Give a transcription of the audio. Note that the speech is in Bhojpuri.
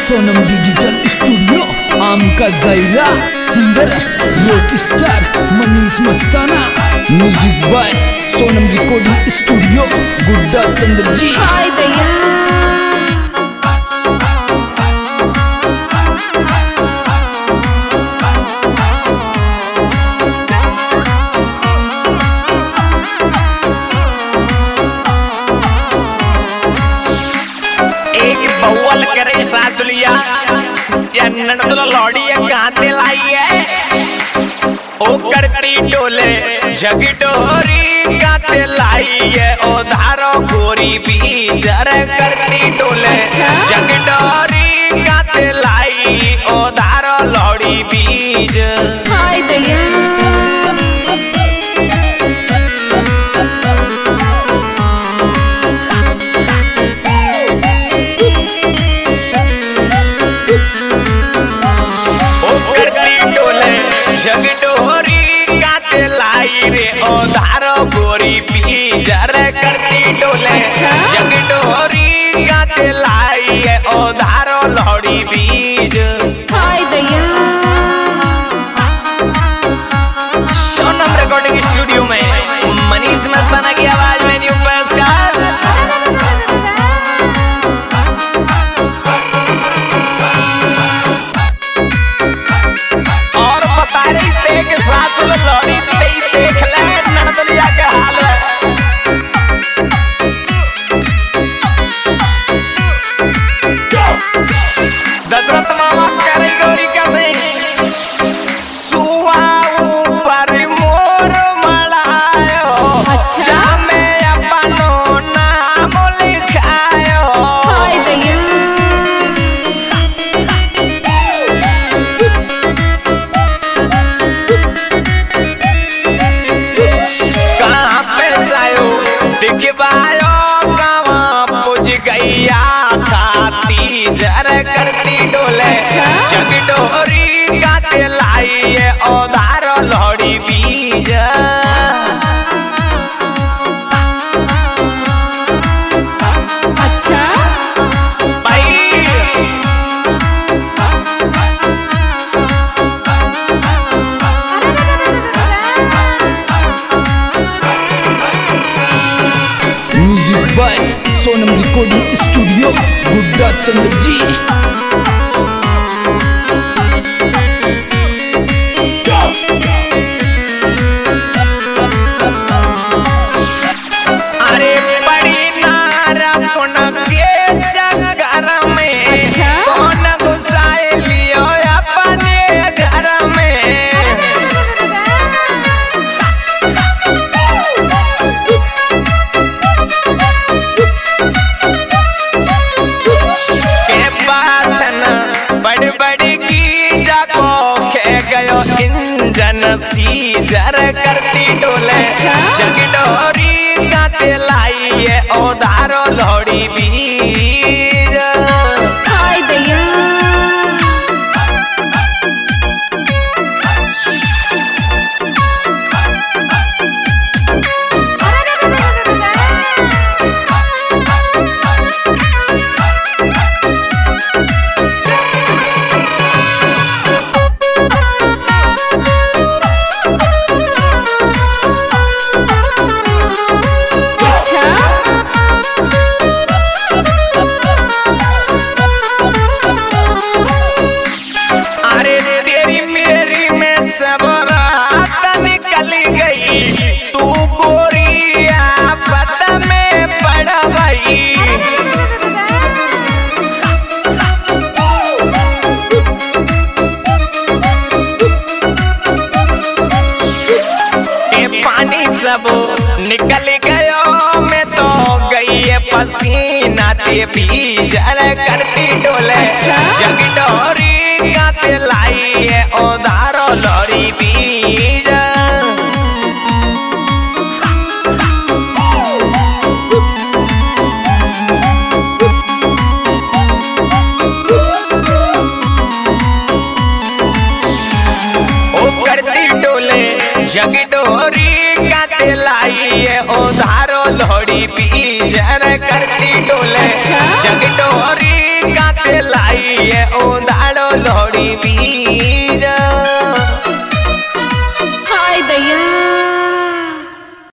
सोनम डिजिटल स्टूडियो आम का जायरा singer rock star Manish Mastana music by Sonam recording studio Gudda Chandra जी। हाय भैया करे सासुलिया या ननदुला लौड़ी गाते लाई है ओ करती डोले जगी डोरी गाते लाई है ओ धारो गोरी बीजर करती डोले जगी डोरी गाते लाई ओ धारो लौड़ी बीज। हाय भैया जगडोरी गाते लाई रे ओ धारो गोरी बीजर करती डोले जगडोरी गाते लाई है ओ धारो लौड़ी बीज। हाय भैया सोनम रिकॉर्डिंग स्टूडियो में मनीष मस्ताना की आवाज में न्यू पुरस्कार। देख ले ननदलिया के हाल दशरथ मामा करे गौरी कैसे सुआ ऊपर मोर मड़ायो अच्छा में अपनो नाम लिखायो। हाय भैया दिखवायो गावा पुज गैया खाती जर करती डोले जगडोरी गाते लाई है ओ धारो लौड़ी बीज। अच्छा music by Sonam recording studio Gudda Chandra जी। अरे बड़ी नारा पुन के चक्कर में कौन घुसाए लियो अपने घर में। बड़ी की जाको खे गयो इंजन सीजर करती डोले जगडोरी गाते लाई है ओ धारो लौड़ी बीज। हाय भैया सब निकल गयो मैं तो गई है पसीना ते बीजर करती डोले जगडोरी गाते लाई है ओ धारो लौड़ी बीज। ओ करती डोले जगडोरी गाते लाई है ओ धारो लौड़ी बीजर करती डोले जगडोरी गाते लाई ये उदाड़ो लोड़ी बीज